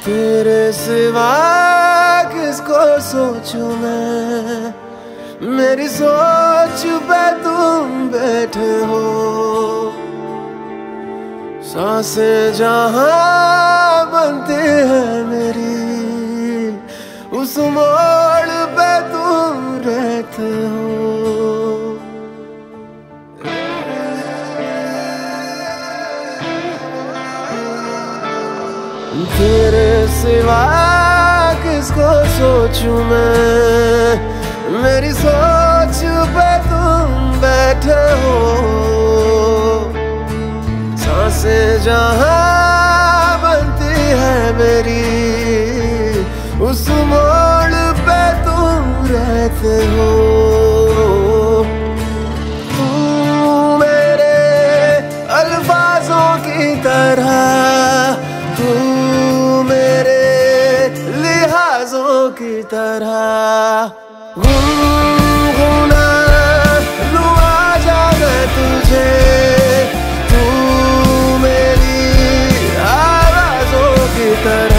तेरे सिवा किसको सोचूं मैं, मेरी सोच पे तुम बैठे हो। सांसें जहां बनती है मेरी, उस मोड़ पे तुम रहते हो। तेरे सिवा किसको सोचूं मैं, मेरी सोच पे तुम बैठे हो। सांसें जहां बनती है मेरी, उस मोड़ पे तुम रहते हो। तुम मेरे अल्फाजों की तरह, तू मेरे लिहाजों की तरह गुनगुना लूं आजा मैं तुझे। तू मेरी आवाज़ों की तरह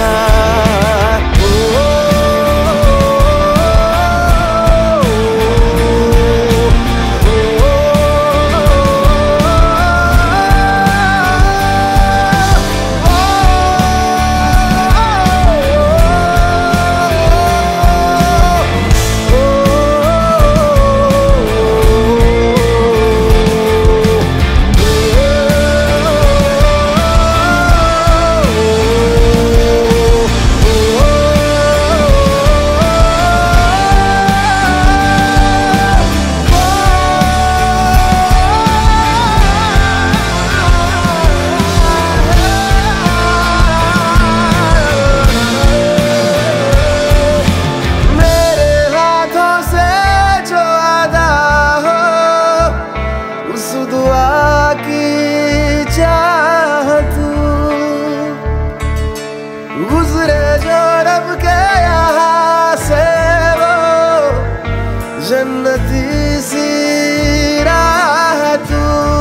गुजरे जो रब के यहाँ से, वो जन्नती सी राह तू।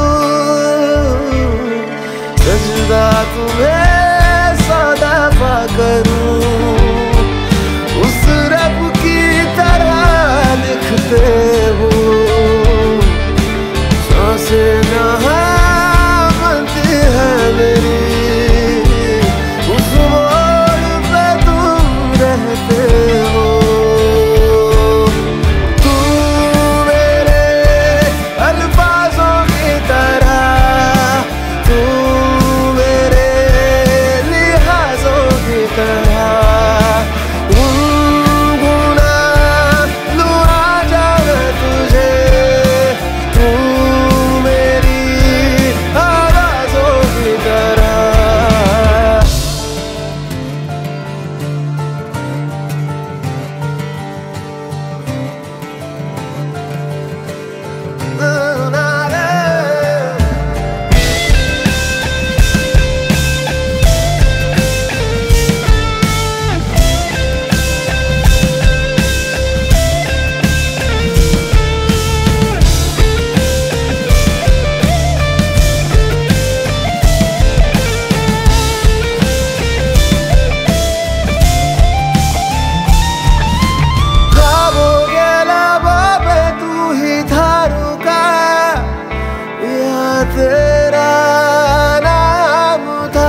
सजदा तुम्हें सौदा पा करूं, उस रब की तरह लिखते हो। सांसें जहां बनती है मेरी, तेरा नाम था।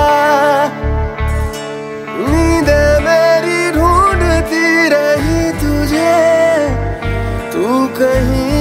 नींदे मेरी ढूंढती रही तुझे, तू कहीं